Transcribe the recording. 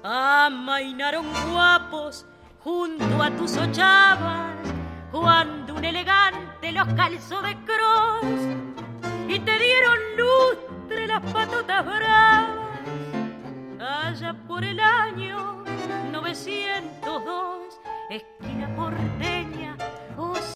amainaron guapos junto a tus ochavas, cuando un elegante los calzó de cross y te dieron lustre las patotas bravas. Allá por el año 902, esquina Porteña,